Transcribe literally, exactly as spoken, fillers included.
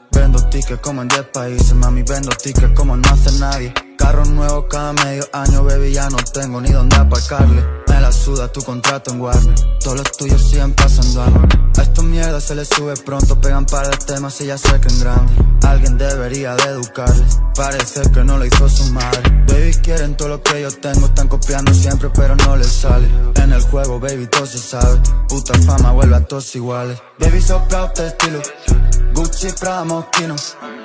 Vendo tickets como en diez países, mami, vendo tickets como no hace nadie. Carro nuevo cada medio año, baby, ya no tengo ni dónde aparcarle. Me la suda tu contrato en Warner, todos los tuyos siguen pasando algo. A estos mierdas se les sube pronto, pegan par de temas y ya sé que en grande alguien debería de educarles. Parece que no lo hizo su madre. Baby, quieren todo lo que yo tengo, están copiando siempre pero no les sale. En el juego, baby, todo se sabe, puta fama vuelve a todos iguales. Baby, sopla este estilo, Gucci, Prada, Moschino.